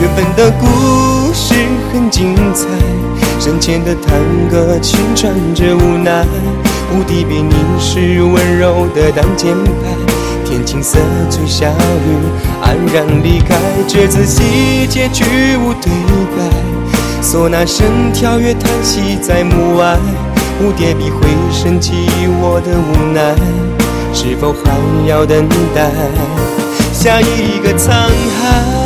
原本的故事很精彩，深浅的探戈情穿着无奈，蝴蝶被凝视温柔的挡箭牌，天青色吹小雨安然离开，这次戏结局无对白，唢呐声跳跃叹息在幕外，蝴蝶笔会升起我的无奈，是否还要等待下一个沧海？